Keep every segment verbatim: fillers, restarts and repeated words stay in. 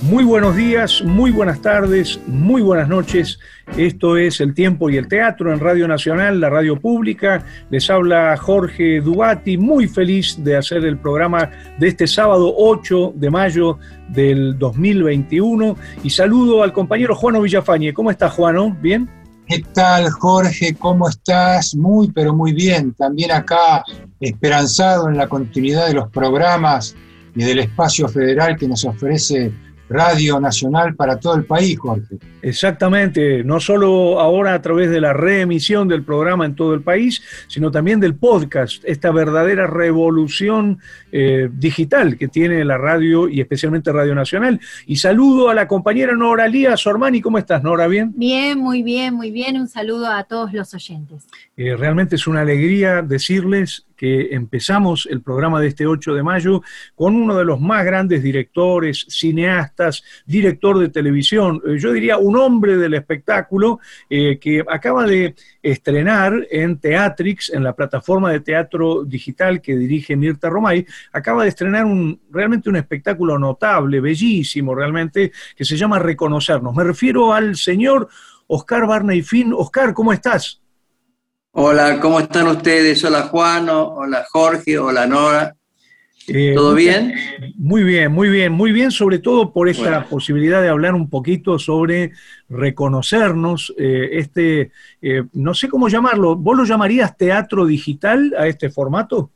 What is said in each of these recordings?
Muy buenos días, muy buenas tardes, muy buenas noches. Esto es El Tiempo y el Teatro en Radio Nacional, la radio pública. Les habla Jorge Dubati, muy feliz de hacer el programa de este sábado ocho de mayo del dos mil veintiuno. Y saludo al compañero Juano Villafañe. ¿Cómo estás, Juano? ¿Bien? ¿Qué tal, Jorge? ¿Cómo estás? Muy, pero muy bien. También acá esperanzado en la continuidad de los programas y del espacio federal que nos ofrece Radio Nacional para todo el país, Jorge. Exactamente, no solo ahora a través de la reemisión del programa en todo el país, sino también del podcast, esta verdadera revolución eh, digital que tiene la radio y especialmente Radio Nacional. Y saludo a la compañera Nora Lía Sormani. ¿Cómo estás, Nora? ¿Bien? Bien, muy bien, muy bien. Un saludo a todos los oyentes. Eh, realmente es una alegría decirles que empezamos el programa de este ocho de mayo con uno de los más grandes directores, cineastas, director de televisión, eh, yo diría un hombre del espectáculo, eh, que acaba de estrenar en Teatrix, en la plataforma de teatro digital que dirige Mirta Romay, acaba de estrenar un, realmente un espectáculo notable, bellísimo realmente, que se llama Reconocernos. Me refiero al señor Oscar Barney Finn. Oscar, ¿cómo estás? Hola, ¿cómo están ustedes? Hola Juano, hola Jorge, hola Nora. Eh, ¿Todo bien? Muy bien, muy bien, muy bien, sobre todo por esta bueno. posibilidad de hablar un poquito sobre reconocernos, eh, este, eh, no sé cómo llamarlo, ¿vos lo llamarías teatro digital a este formato?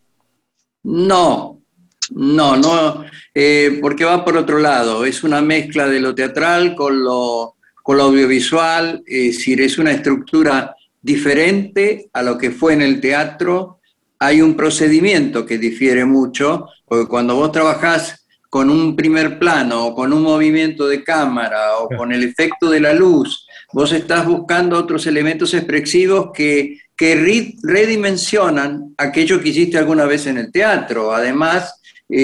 No, no, no, eh, porque va por otro lado, es una mezcla de lo teatral con lo, con lo audiovisual, es decir, es una estructura diferente a lo que fue en el teatro. Hay un procedimiento que difiere mucho, porque cuando vos trabajás con un primer plano o con un movimiento de cámara o con el efecto de la luz, vos estás buscando otros elementos expresivos que, que redimensionan aquello que hiciste alguna vez en el teatro. Además,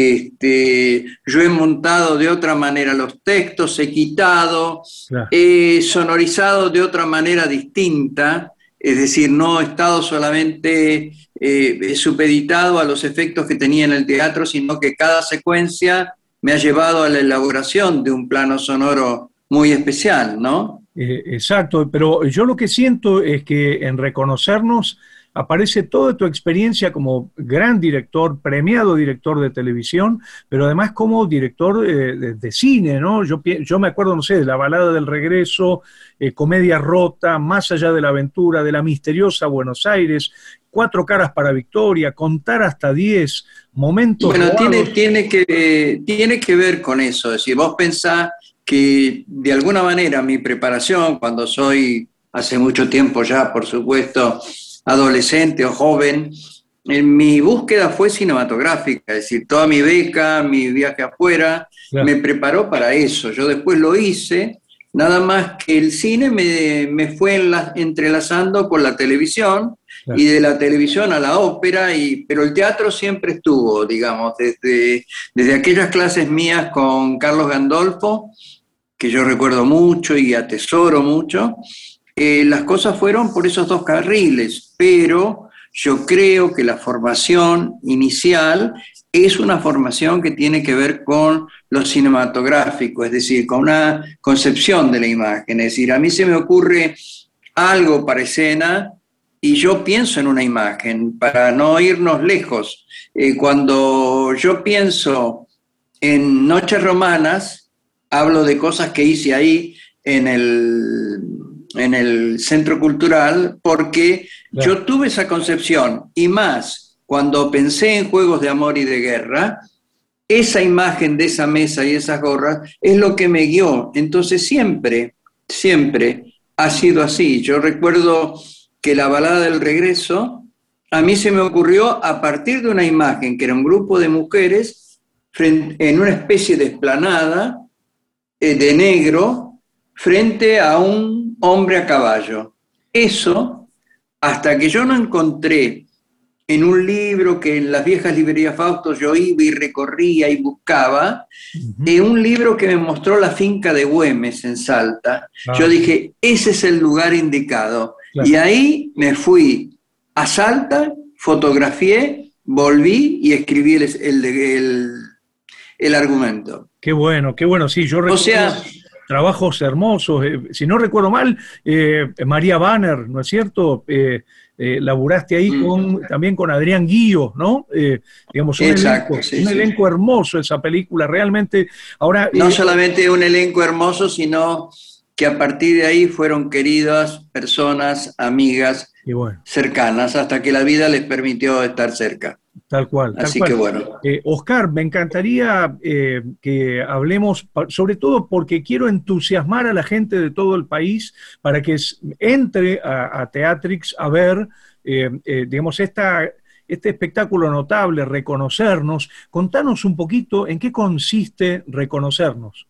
este, yo he montado de otra manera los textos, he quitado, claro. he sonorizado de otra manera distinta. Es decir, no he estado solamente eh, supeditado a los efectos que tenía en el teatro, sino que cada secuencia me ha llevado a la elaboración de un plano sonoro muy especial, ¿no? Eh, exacto, pero yo lo que siento es que en Reconocernos aparece toda tu experiencia como gran director, premiado director de televisión, pero además como director eh, de, de cine, ¿no? Yo, yo me acuerdo, no sé, de La Balada del Regreso, eh, Comedia Rota, Más allá de la aventura, de La misteriosa Buenos Aires, Cuatro caras para Victoria, Contar hasta diez, Momentos Bueno, robados. tiene, tiene, que, tiene que ver con eso, es decir, vos pensás que de alguna manera mi preparación, cuando soy, hace mucho tiempo ya, por supuesto, adolescente o joven, en mi búsqueda fue cinematográfica, es decir, toda mi beca, mi viaje afuera, claro. me preparó para eso. Yo después lo hice, nada más que el cine me, me fue enla- entrelazando con la televisión, claro. y de la televisión a la ópera, y, pero el teatro siempre estuvo, digamos, desde, desde aquellas clases mías con Carlos Gandolfo, que yo recuerdo mucho y atesoro mucho. Eh, las cosas fueron por esos dos carriles, pero yo creo que la formación inicial es una formación que tiene que ver con lo cinematográfico, es decir, con una concepción de la imagen. Es decir, a mí se me ocurre algo para escena y yo pienso en una imagen, para no irnos lejos. Eh, cuando yo pienso en Noches Romanas, hablo de cosas que hice ahí en el... en el Centro Cultural, porque claro. yo tuve esa concepción, y más, cuando pensé en Juegos de Amor y de Guerra, esa imagen de esa mesa y esas gorras es lo que me guió. Entonces siempre, siempre ha sido así. Yo recuerdo que La Balada del Regreso, a mí se me ocurrió a partir de una imagen, que era un grupo de mujeres en una especie de explanada eh, de negro, frente a un hombre a caballo. Eso, hasta que yo no encontré en un libro que en las viejas librerías Fausto yo iba y recorría y buscaba, uh-huh. de un libro que me mostró la finca de Güemes en Salta, ah. yo dije, ese es el lugar indicado. Claro. Y ahí me fui a Salta, fotografié, volví y escribí el, el, el, el argumento. Qué bueno, qué bueno, sí, yo recuerdo O sea, trabajos hermosos. Eh, si no recuerdo mal, eh, María Banner, ¿no es cierto? Eh, eh, laburaste ahí con, también con Adrián Guío, ¿no? Eh, digamos, un exacto, elenco, sí, un sí. elenco hermoso esa película, realmente. Ahora, No eh, solamente un elenco hermoso, sino que a partir de ahí fueron queridas personas, amigas y bueno, cercanas, hasta que la vida les permitió estar cerca. tal cual, tal Así que cual. bueno. Eh, Oscar, me encantaría eh, que hablemos, pa- sobre todo porque quiero entusiasmar a la gente de todo el país para que s- entre a, a Teatrix a ver, eh, eh, digamos, esta, este espectáculo notable, Reconocernos. Contanos un poquito en qué consiste Reconocernos.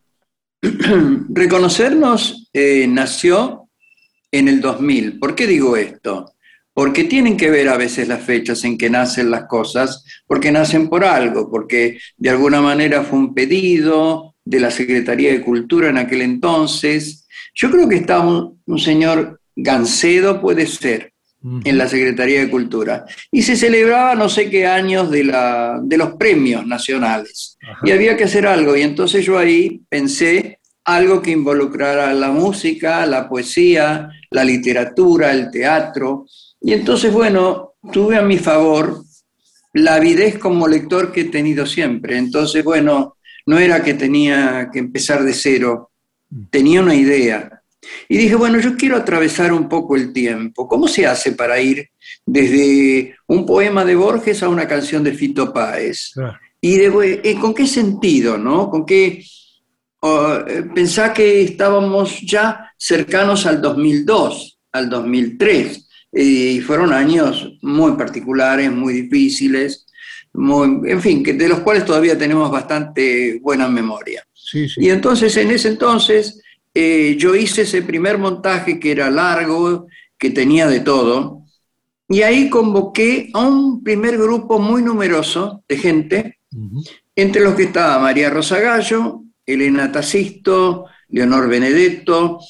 Reconocernos eh, nació en el dos mil. ¿Por qué digo esto? Porque tienen que ver a veces las fechas en que nacen las cosas, porque nacen por algo, porque de alguna manera fue un pedido de la Secretaría de Cultura en aquel entonces. Yo creo que estaba un, un señor Gancedo, puede ser, en Ujú. la Secretaría de Cultura. Y se celebraba no sé qué años de, la, de los premios nacionales. Y Ajá. había que hacer algo. Y entonces yo ahí pensé algo que involucrara la música, la poesía, la literatura, el teatro. Y entonces, bueno, tuve a mi favor la avidez como lector que he tenido siempre. Entonces, bueno, no era que tenía que empezar de cero, tenía una idea. Y dije, bueno, yo quiero atravesar un poco el tiempo. ¿Cómo se hace para ir desde un poema de Borges a una canción de Fito Páez? Claro. ¿Y de, eh, con qué sentido, no? ¿Con qué? Uh, pensá que estábamos ya cercanos al dos mil dos, al dos mil tres, y fueron años muy particulares, muy difíciles, muy, en fin, que de los cuales todavía tenemos bastante buena memoria. Sí, sí. Y entonces, en ese entonces, eh, yo hice ese primer montaje que era largo, que tenía de todo, y ahí convoqué a un primer grupo muy numeroso de gente, Uh-huh. entre los que estaba María Rosa Gallo, Elena Tacisto, Leonor Benedetto,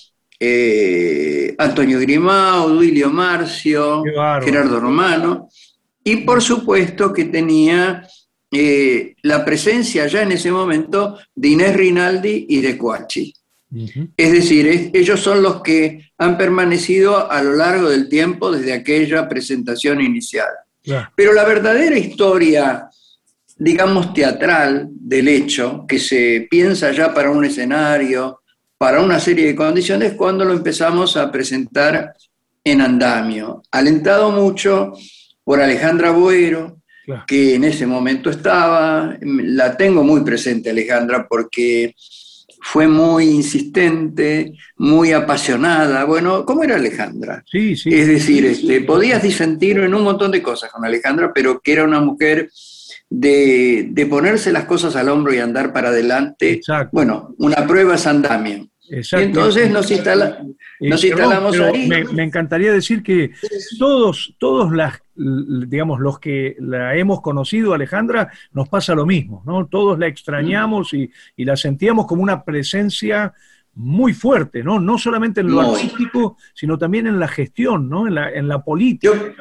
eh, Antonio Grimau, Duilio Marcio, Qué bárbaro. Gerardo Romano, y por supuesto que tenía eh, la presencia ya en ese momento de Inés Rinaldi y de Coachi. Uh-huh. Es decir, es, ellos son los que han permanecido a lo largo del tiempo desde aquella presentación inicial. Claro. Pero la verdadera historia, digamos, teatral del hecho, que se piensa ya para un escenario, para una serie de condiciones, cuando lo empezamos a presentar en andamio, alentado mucho por Alejandra Boero, Claro. que en ese momento estaba, la tengo muy presente Alejandra porque fue muy insistente, muy apasionada. Bueno, ¿cómo era Alejandra? Sí, sí. Es decir, este, podías disentir en un montón de cosas con Alejandra, pero que era una mujer de, de ponerse las cosas al hombro y andar para adelante. Exacto. Bueno, una prueba es andamio. Exacto. Y entonces nos, instala, nos Eh, instalamos perdón, ahí. Me, me encantaría decir que todos, todos las, digamos, los que la hemos conocido, Alejandra, nos pasa lo mismo, ¿no? Todos la extrañamos y, y la sentíamos como una presencia muy fuerte, ¿no? No solamente en lo Muy. artístico, sino también en la gestión, ¿no? En la, en la política. Yo,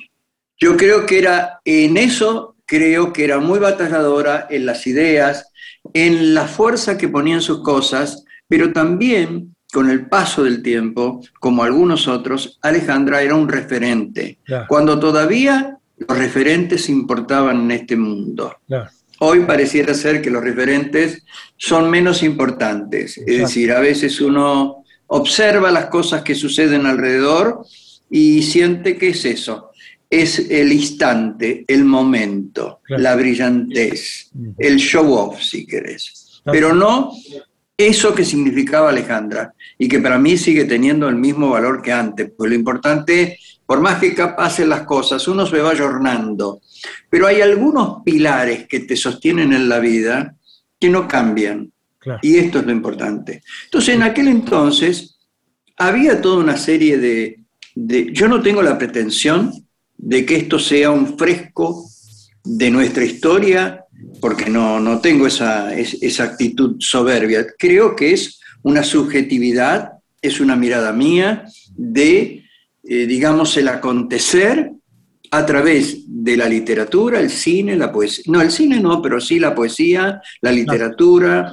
yo creo que era, en eso creo que era muy batalladora, en las ideas, en la fuerza que ponía en sus cosas, pero también con el paso del tiempo, como algunos otros, Alejandra era un referente, Claro. cuando todavía los referentes importaban en este mundo. Claro. Hoy pareciera ser que los referentes son menos importantes, Exacto. es decir, a veces uno observa las cosas que suceden alrededor y siente que es eso, es el instante, el momento, Claro. la brillantez, Uh-huh. el show off, si querés, Claro. pero no eso que significaba Alejandra y que para mí sigue teniendo el mismo valor que antes, pues lo importante, por más que pasen las cosas, uno se va ayornando, pero hay algunos pilares que te sostienen en la vida que no cambian. Claro. Y esto es lo importante. Entonces, en aquel entonces, había toda una serie de, de... Yo no tengo la pretensión de que esto sea un fresco de nuestra historia, porque no, no tengo esa, esa actitud soberbia. Creo que es una subjetividad, es una mirada mía de, eh, digamos, el acontecer a través de la literatura, el cine, la poesía. No, el cine no, pero sí la poesía, la literatura,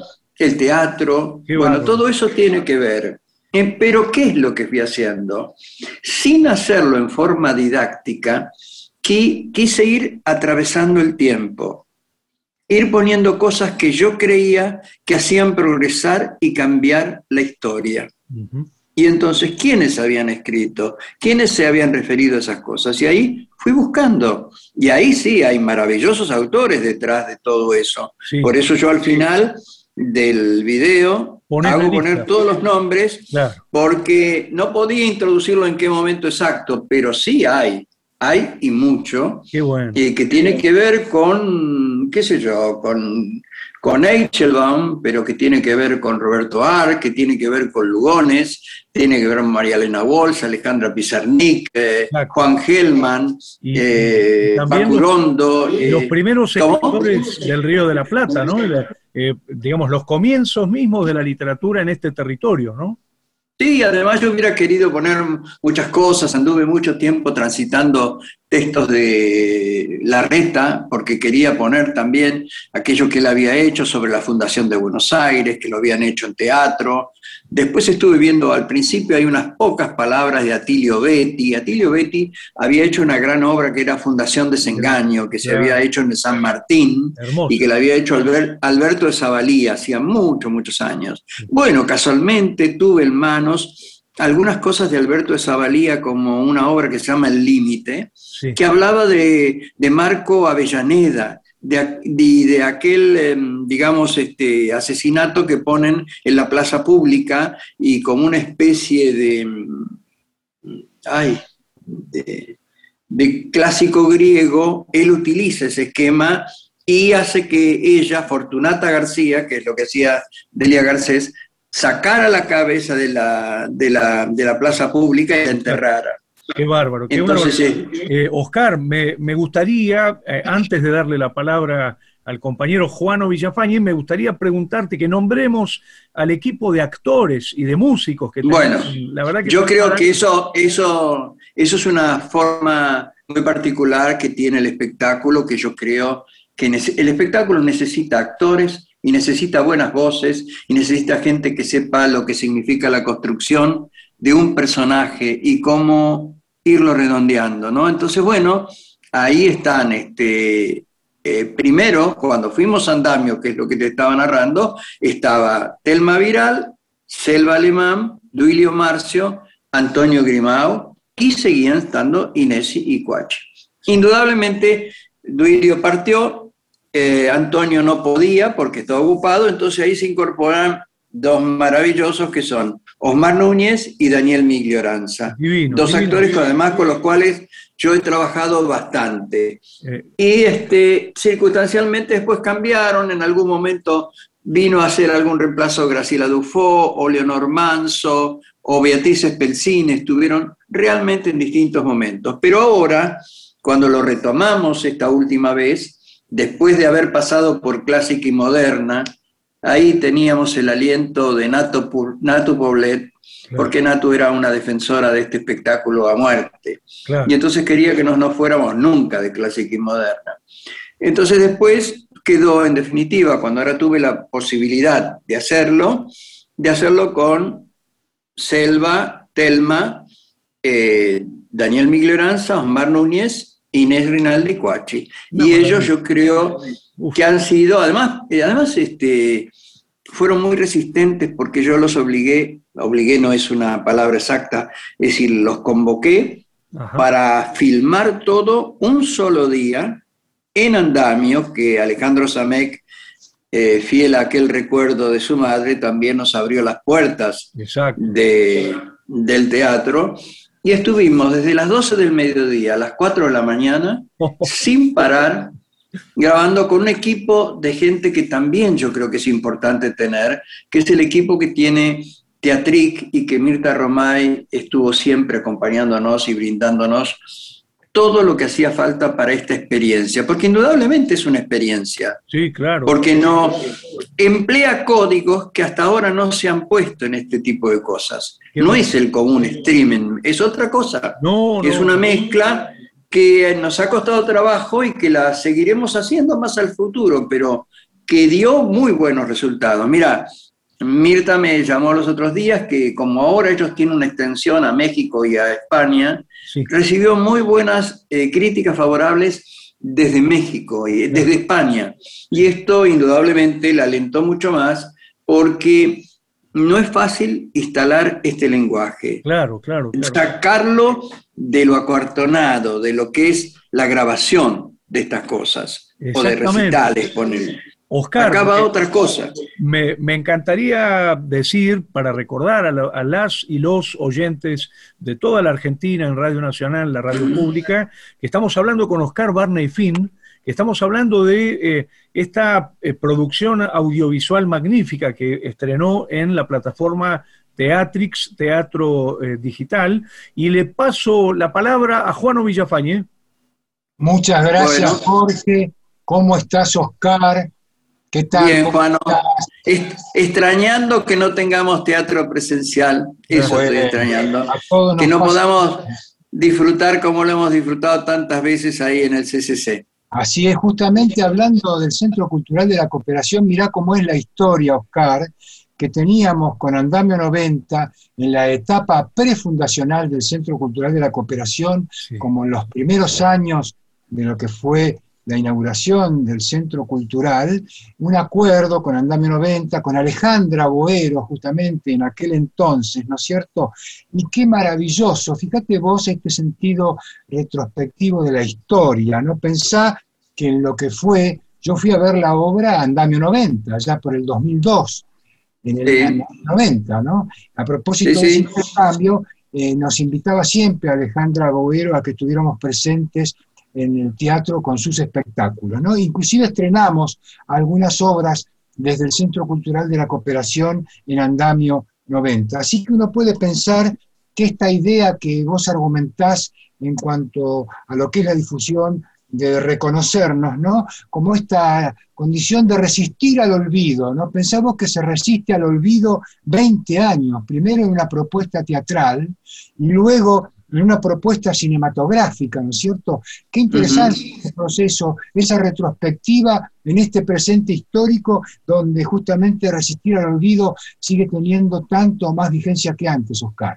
el teatro, Qué bueno, bárbaro. todo eso tiene que ver. Eh, Pero ¿qué es lo que fui haciendo? Sin hacerlo en forma didáctica, qui- quise ir atravesando el tiempo, ir poniendo cosas que yo creía que hacían progresar y cambiar la historia. Ujú. Y entonces, ¿quiénes habían escrito? ¿Quiénes se habían referido a esas cosas? Y ahí fui buscando. Y ahí sí, hay maravillosos autores detrás de todo eso. Sí. Por eso yo al final del video Ponés la hago lista. poner todos los nombres, Claro. porque no podía introducirlo en qué momento exacto, pero sí hay, hay y mucho, Qué bueno. eh, que tiene que ver con, qué sé yo, con, con Eichelbaum, pero que tiene que ver con Roberto Ar, que tiene que ver con Lugones, tiene que ver con María Elena Walsh, Alejandra Pizarnik, eh, Exacto. Juan Gelman, Y- eh, y también Paco los- Rondo. Y los eh, primeros ¿cómo? escritores del Río de la Plata, ¿no? La- eh, digamos, los comienzos mismos de la literatura en este territorio, ¿no? Sí, además yo hubiera querido poner muchas cosas, anduve mucho tiempo transitando textos de Larreta, porque quería poner también aquello que él había hecho sobre la Fundación de Buenos Aires, que lo habían hecho en teatro. Después estuve viendo, al principio hay unas pocas palabras de Atilio Betti. Atilio Betti había hecho una gran obra que era Fundación Desengaño, que se Claro. había hecho en San Martín, Hermoso. y que la había hecho Albert- Alberto de Zavalía, hacía muchos, muchos años. Bueno, casualmente tuve en manos algunas cosas de Alberto de Zavalía, como una obra que se llama El Límite, Sí. que hablaba de, de Marco Avellaneda, de, de, de aquel, eh, digamos, este, asesinato que ponen en la plaza pública, y como una especie de, ay, de, de clásico griego, él utiliza ese esquema y hace que ella, Fortunata García, que es lo que hacía Delia Garcés, sacara la cabeza de la, de la, de la plaza pública y la enterrara. Qué bárbaro. Qué Entonces, bárbaro. sí. Eh, Oscar, me, me gustaría, eh, antes de darle la palabra al compañero Juano Villafañe, me gustaría preguntarte que nombremos al equipo de actores y de músicos que tenemos. Bueno, la verdad que yo creo que eso, eso, eso es una forma muy particular que tiene el espectáculo, que yo creo que el espectáculo necesita actores y necesita buenas voces y necesita gente que sepa lo que significa la construcción de un personaje y cómo irlo redondeando, ¿no? Entonces, bueno, ahí están, este, eh, primero, cuando fuimos a Andamio, que es lo que te estaba narrando, estaba Telma Viral, Selva Alemán, Duilio Marcio, Antonio Grimau, y seguían estando Inés y Cuachi. Indudablemente, Duilio partió, eh, Antonio no podía porque estaba ocupado, entonces ahí se incorporan dos maravillosos que son Osmar Núñez y Daniel Miglioranza. Divino, dos divino. actores con, además con los cuales yo he trabajado bastante. Eh, Y este, circunstancialmente después cambiaron, en algún momento vino a hacer algún reemplazo Graciela Dufo, o Leonor Manso, o Beatriz Spelzini, estuvieron realmente en distintos momentos. Pero ahora, cuando lo retomamos esta última vez, después de haber pasado por Clásica y Moderna, ahí teníamos el aliento de Nato, Natu Poblet, Claro. porque Natu era una defensora de este espectáculo a muerte. claro. Y entonces quería que no nos fuéramos nunca de Clásica y Moderna. Entonces después quedó, en definitiva, cuando ahora tuve la posibilidad de hacerlo, de hacerlo con Selva, Telma, eh, Daniel Miglioranza, Osmar Núñez, Inés Rinaldi Cuachi. No, y no, ellos no. yo creo Uf. que han sido, además, eh, además este, fueron muy resistentes porque yo los obligué, obligué no es una palabra exacta, es decir, los convoqué Ajá. para filmar todo un solo día en Andamio, que Alejandro Samek, eh, fiel a aquel recuerdo de su madre, también nos abrió las puertas Exacto. de, del teatro, y estuvimos desde las doce del mediodía a las cuatro de la mañana, sin parar, grabando con un equipo de gente que también yo creo que es importante tener, que es el equipo que tiene Teatric y que Mirta Romay estuvo siempre acompañándonos y brindándonos todo lo que hacía falta para esta experiencia, porque indudablemente es una experiencia, Sí, claro. porque no emplea códigos que hasta ahora no se han puesto en este tipo de cosas. Qué No bueno. es el común streaming, es otra cosa. No, Es no. una mezcla que nos ha costado trabajo y que la seguiremos haciendo más al futuro, pero que dio muy buenos resultados. Mira, Mirta me llamó los otros días que como ahora ellos tienen una extensión a México y a España, sí. recibió muy buenas eh, críticas favorables desde México y desde España. Y esto indudablemente la alentó mucho más porque no es fácil instalar este lenguaje. Claro, claro, claro. Sacarlo de lo acuartonado, de lo que es la grabación de estas cosas, o de recitales, poner. Oscar, acá va otra cosa. Me, me encantaría decir, para recordar a, la, a las y los oyentes de toda la Argentina en Radio Nacional, la radio pública, que estamos hablando con Oscar Barney Finn, que estamos hablando de eh, esta eh, producción audiovisual magnífica que estrenó en la plataforma Teatrix, Teatro eh, Digital, y le paso la palabra a Juano Villafañe. Muchas gracias, bueno. Jorge. ¿Cómo estás, Oscar? ¿Qué tal? Bien, Juano. Est extrañando que no tengamos teatro presencial, eso bueno, estoy extrañando. Que no podamos disfrutar como lo hemos disfrutado tantas veces ahí en el C C C. Así es, justamente hablando del Centro Cultural de la Cooperación, mirá cómo es la historia, Oscar, que teníamos con Andamio noventa en la etapa prefundacional del Centro Cultural de la Cooperación, sí. como en los primeros años de lo que fue la inauguración del Centro Cultural, un acuerdo con Andamio noventa, con Alejandra Boero, justamente en aquel entonces, ¿no es cierto? Y qué maravilloso, fíjate vos este sentido retrospectivo de la historia, ¿no? Pensá que en lo que fue, yo fui a ver la obra Andamio noventa, ya por el dos mil dos, en el sí. año noventa, ¿no? A propósito sí, sí. de ese cambio, eh, nos invitaba siempre Alejandra Boero a que estuviéramos presentes en el teatro con sus espectáculos, ¿no? Inclusive estrenamos algunas obras desde el Centro Cultural de la Cooperación en Andamio noventa. Así que uno puede pensar que esta idea que vos argumentás en cuanto a lo que es la difusión, de reconocernos, ¿no? Como esta condición de resistir al olvido, ¿no? Pensamos que se resiste al olvido veinte años, primero en una propuesta teatral y luego en una propuesta cinematográfica, ¿no es cierto? Qué interesante uh-huh. ese proceso, esa retrospectiva en este presente histórico donde justamente resistir al olvido sigue teniendo tanto o más vigencia que antes, Oscar.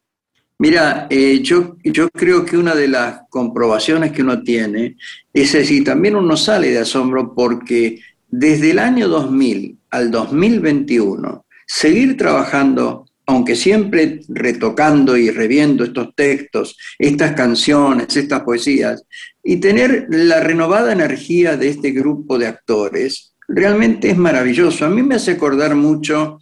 Mira, eh, yo, yo creo que una de las comprobaciones que uno tiene es decir, también uno sale de asombro porque desde el año dos mil al dos mil veintiuno, seguir trabajando, aunque siempre retocando y reviendo estos textos, estas canciones, estas poesías, y tener la renovada energía de este grupo de actores, realmente es maravilloso. A mí me hace acordar mucho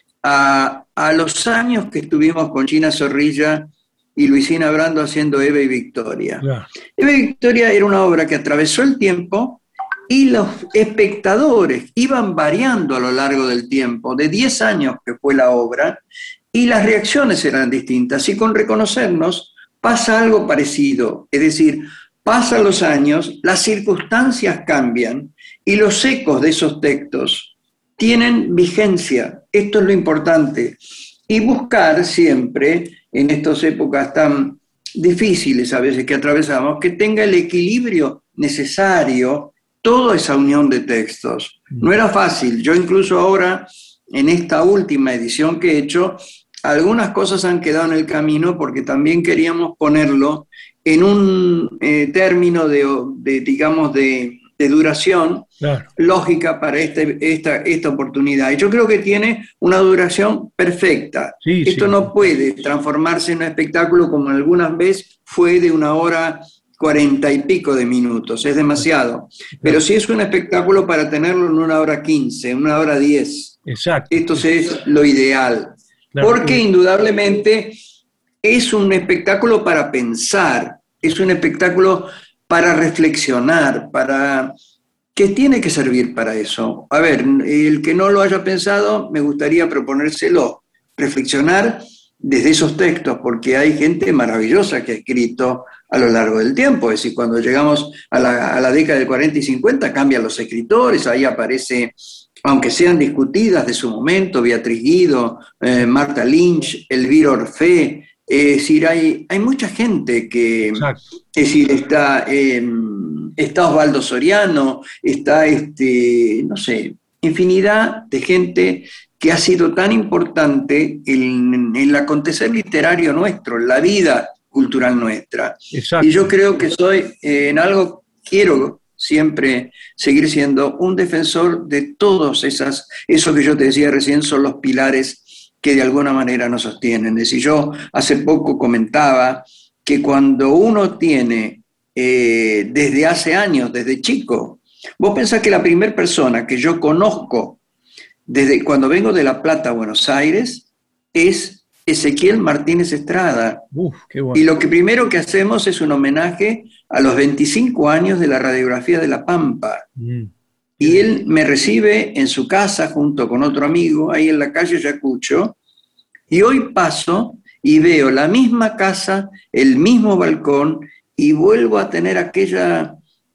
a, a los años que estuvimos con China Zorrilla y Luisina Brando haciendo Eva y Victoria. Yeah. Eva y Victoria era una obra que atravesó el tiempo y los espectadores iban variando a lo largo del tiempo, de diez años que fue la obra, y las reacciones eran distintas. Y con reconocernos pasa algo parecido, es decir, pasan los años, las circunstancias cambian y los ecos de esos textos tienen vigencia. Esto es lo importante. Y buscar siempre, en estas épocas tan difíciles a veces que atravesamos, que tenga el equilibrio necesario toda esa unión de textos. No era fácil. Yo incluso ahora, en esta última edición que he hecho, algunas cosas han quedado en el camino porque también queríamos ponerlo en un eh, término de, de, digamos, de, de duración claro. lógica para este, esta, esta oportunidad. Y yo creo que tiene una duración perfecta. Sí, Esto sí. no puede transformarse en un espectáculo como algunas veces fue de una hora cuarenta y pico de minutos, es demasiado. Pero sí es un espectáculo para tenerlo en una hora quince, en una hora diez. Exacto. Esto es lo ideal. Claro. Porque indudablemente es un espectáculo para pensar, es un espectáculo para reflexionar, para que tiene que servir para eso. A ver, el que no lo haya pensado, me gustaría proponérselo, reflexionar desde esos textos, porque hay gente maravillosa que ha escrito a lo largo del tiempo. Es decir, cuando llegamos a la, a la década del cuarenta y cincuenta, cambian los escritores, ahí aparece, aunque sean discutidas de su momento, Beatriz Guido, eh, Marta Lynch, Elvira Orfé, es decir, hay, hay mucha gente que Exacto. es decir, está, eh, está Osvaldo Soriano, está, este, no sé, infinidad de gente que ha sido tan importante en, en el acontecer literario nuestro, en la vida cultural nuestra. Exacto. Y yo creo que soy, eh, en algo quiero siempre seguir siendo un defensor de todos esas, eso que yo te decía recién son los pilares que de alguna manera nos sostienen. Es decir, yo hace poco comentaba que cuando uno tiene, eh, desde hace años, desde chico, vos pensás que la primera persona que yo conozco desde cuando vengo de La Plata a Buenos Aires es Ezequiel Martínez Estrada. Uf, qué bueno. Y lo que primero que hacemos es un homenaje a los veinticinco años de la radiografía de La Pampa. Mm. Y él me recibe en su casa junto con otro amigo, ahí en la calle Ayacucho, y hoy paso y veo la misma casa, el mismo balcón, y vuelvo a tener aquella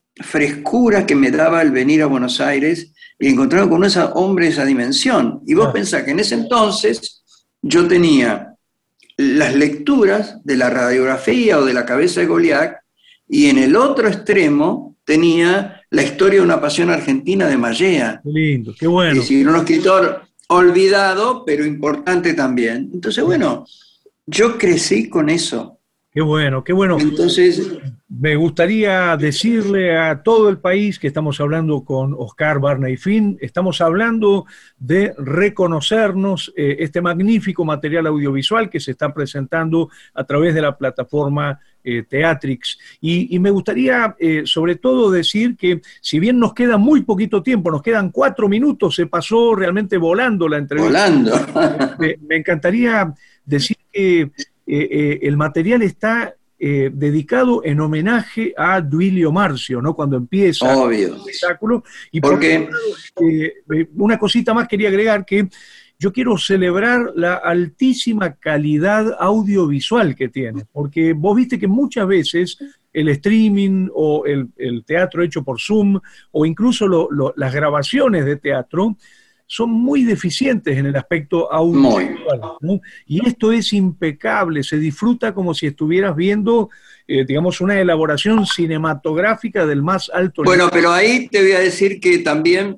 frescura que me daba el venir a Buenos Aires y encontrarme con ese hombre de esa dimensión. Y vos ah. pensás que en ese entonces yo tenía las lecturas de la radiografía o de la cabeza de Goliat, y en el otro extremo tenía la historia de una pasión argentina de Mallea. Qué lindo, qué bueno. Es decir, un escritor olvidado, pero importante también. Entonces, bueno, yo crecí con eso. Qué bueno, qué bueno. Entonces, me gustaría decirle a todo el país que estamos hablando con Oscar Barney Finn, estamos hablando de reconocernos, eh, este magnífico material audiovisual que se está presentando a través de la plataforma eh, Teatrix. Y, y me gustaría eh, sobre todo decir que si bien nos queda muy poquito tiempo, nos quedan cuatro minutos, se pasó realmente volando la entrevista. Volando. me, me encantaría decir que Eh, eh, el material está eh, dedicado en homenaje a Duilio Marcio, ¿no? Cuando empieza Obvio. el espectáculo. Y porque por, eh, una cosita más quería agregar, que yo quiero celebrar la altísima calidad audiovisual que tiene, porque vos viste que muchas veces el streaming o el, el teatro hecho por Zoom o incluso lo, lo, las grabaciones de teatro son muy deficientes en el aspecto audiovisual, ¿no? Y esto es impecable, se disfruta como si estuvieras viendo, eh, digamos, una elaboración cinematográfica del más alto nivel. Bueno, pero ahí te voy a decir que también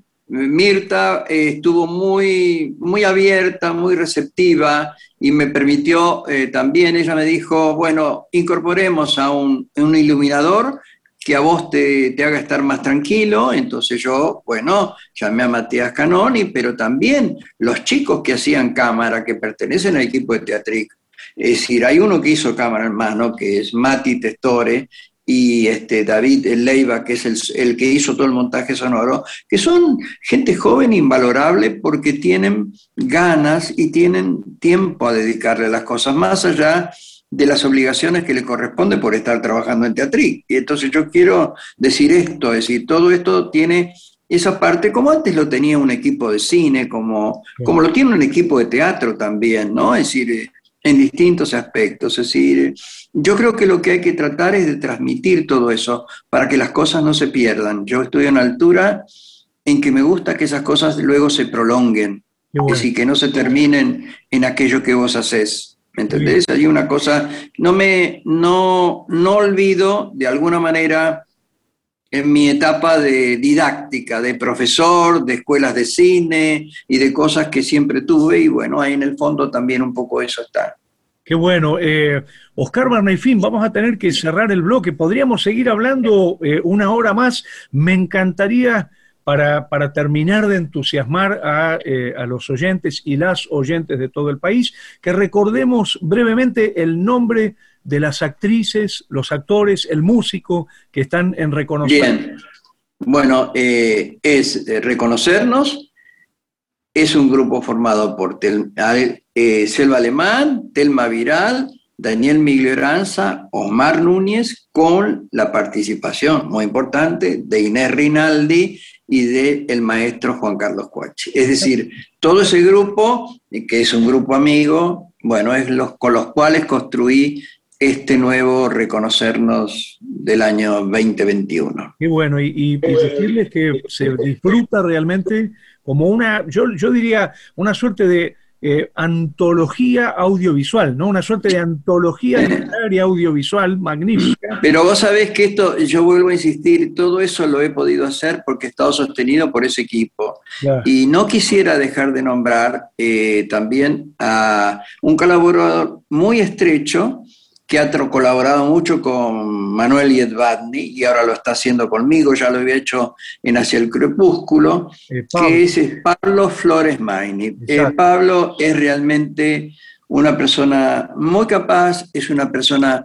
Mirta eh, estuvo muy, muy abierta, muy receptiva, y me permitió eh, también, ella me dijo, bueno, incorporemos a un, un iluminador que a vos te, te haga estar más tranquilo. Entonces yo, bueno, llamé a Matías Canoni, pero también los chicos que hacían cámara, que pertenecen al equipo de Teatrix. Es decir, hay uno que hizo cámara en mano, que es Mati Testore, y este David Leiva, que es el, el que hizo todo el montaje sonoro, que son gente joven invalorable porque tienen ganas y tienen tiempo a dedicarle a las cosas, más allá de las obligaciones que le corresponde por estar trabajando en Teatrix. Y entonces yo quiero decir esto, es decir, todo esto tiene esa parte, como antes lo tenía un equipo de cine, como, como lo tiene un equipo de teatro también, ¿no? Es decir, en distintos aspectos. Es decir, yo creo que lo que hay que tratar es de transmitir todo eso para que las cosas no se pierdan. Yo estoy a una altura en que me gusta que esas cosas luego se prolonguen, bueno. Es decir, que no se terminen en aquello que vos hacés. ¿Me entendés? Hay una cosa, no me, no, no olvido de alguna manera en mi etapa de didáctica, de profesor, de escuelas de cine y de cosas que siempre tuve, y bueno, ahí en el fondo también un poco eso está. Qué bueno. Eh, Oscar Barney Finn, vamos a tener que cerrar el bloque. Podríamos seguir hablando eh, una hora más. Me encantaría, para, para terminar de entusiasmar a, eh, a los oyentes y las oyentes de todo el país, que recordemos brevemente el nombre de las actrices, los actores, el músico que están en Reconocernos. Bien, bueno, eh, es eh, Reconocernos, es un grupo formado por Tel, eh, Selva Alemán, Telma Viral, Daniel Miglioranza, Omar Núñez, con la participación muy importante de Inés Rinaldi y del maestro Juan Carlos Coachi. Es decir, todo ese grupo, que es un grupo amigo, bueno, es los con los cuales construí este nuevo Reconocernos del año veinte veintiuno. Qué bueno, y, y, y decirles que se disfruta realmente como una, yo, yo diría, una suerte de eh, antología audiovisual, ¿no? Una suerte de antología literaria audiovisual magnífica. Pero vos sabés que esto, yo vuelvo a insistir, todo eso lo he podido hacer porque he estado sostenido por ese equipo. Claro. Y no quisiera dejar de nombrar eh, también a un colaborador muy estrecho que ha colaborado mucho con Manuel Yedvatny y ahora lo está haciendo conmigo, ya lo había hecho en Hacia el Crepúsculo, eh, que es Pablo Flores Maini. Eh, Pablo es realmente una persona muy capaz, es una persona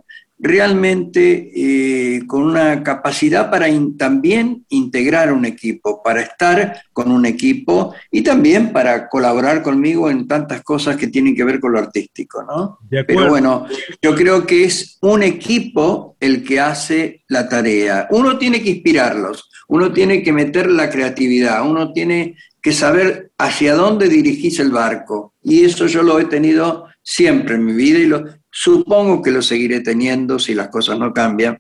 realmente eh, con una capacidad para in, también integrar un equipo, para estar con un equipo y también para colaborar conmigo en tantas cosas que tienen que ver con lo artístico, ¿no? Pero bueno, yo creo que es un equipo el que hace la tarea. Uno tiene que inspirarlos, uno tiene que meter la creatividad, uno tiene que saber hacia dónde dirigirse el barco. Y eso yo lo he tenido siempre en mi vida y lo supongo que lo seguiré teniendo si las cosas no cambian,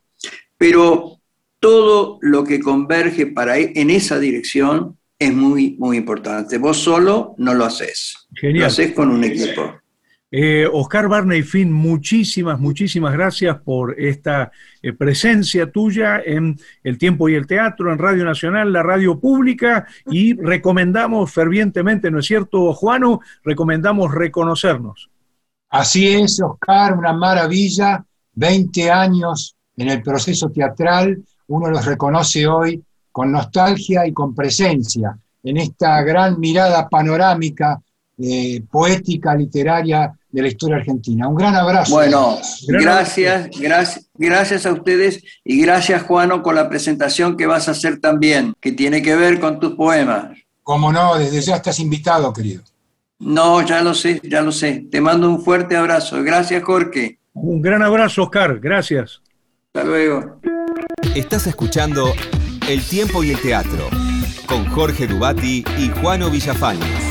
pero todo lo que converge para en esa dirección es muy, muy importante. Vos solo no lo haces, Genial. Lo haces con un equipo. Eh, Oscar Barney Finn, muchísimas, muchísimas gracias por esta eh, presencia tuya en El Tiempo y el Teatro, en Radio Nacional, la radio pública, y recomendamos fervientemente, ¿no es cierto, Juano? Recomendamos reconocernos. Así es, Oscar, una maravilla, veinte años en el proceso teatral, uno los reconoce hoy con nostalgia y con presencia, en esta gran mirada panorámica, eh, poética, literaria de la historia argentina. Un gran abrazo. Bueno, gracias, gracias, gracias a ustedes y gracias, Juano, con la presentación que vas a hacer también, que tiene que ver con tus poemas. Cómo no, desde ya estás invitado, querido. No, ya lo sé, ya lo sé. Te mando un fuerte abrazo. Gracias, Jorge. Un gran abrazo, Oscar. Gracias. Hasta luego. Estás escuchando El Tiempo y el Teatro con Jorge Dubati y Juano Villafañez.